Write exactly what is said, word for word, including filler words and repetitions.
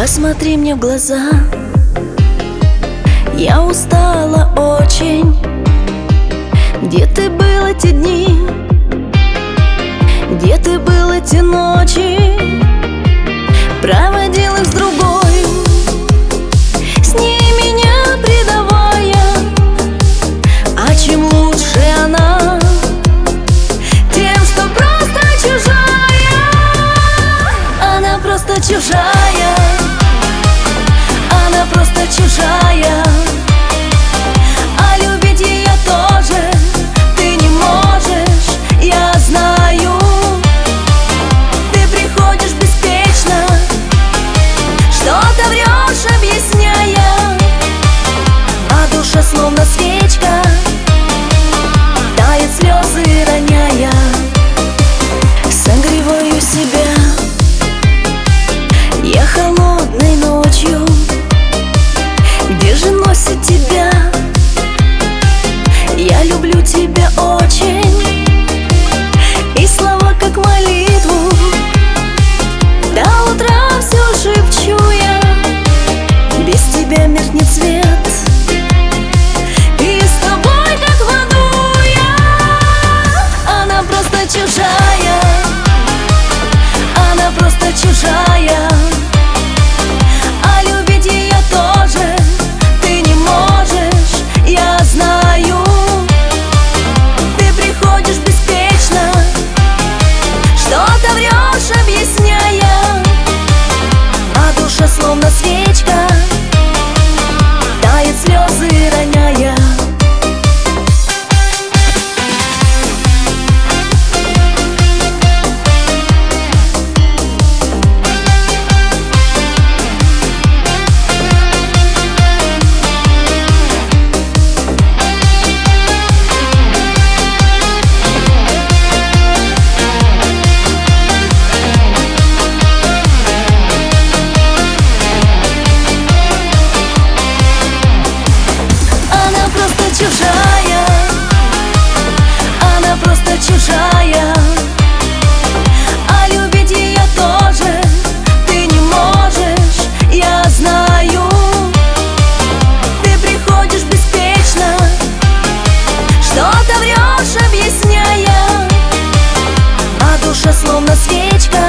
Посмотри мне в глаза, я устала очень. Где ты был эти дни? Где ты был эти ночи? Проводил их с другой, с ней меня предавая. А чем лучше она? Тем, что просто чужая. Она просто чужая. Она просто чужая. А любить ее тоже ты не можешь, я знаю. Ты приходишь беспечно, что-то врешь, объясняя, а душа словно свечка тает, слезы роняя. Согреваю себя я холодной ночью. Где же носит тебя? Я люблю тебя очень. И слова как молитву до утра все шепчу я. Без тебя меркнет свет, и с тобой как в аду я. Она просто чужая. Она просто чужая. А любить ее тоже ты не можешь, я знаю. Ты приходишь беспечно, что-то врешь, объясняя, а душа словно свечка тает, слезы роняя. Чужая, она просто чужая. А любить ее тоже ты не можешь, я знаю. Ты приходишь беспечно, что-то врешь, объясняя, а душа словно свечка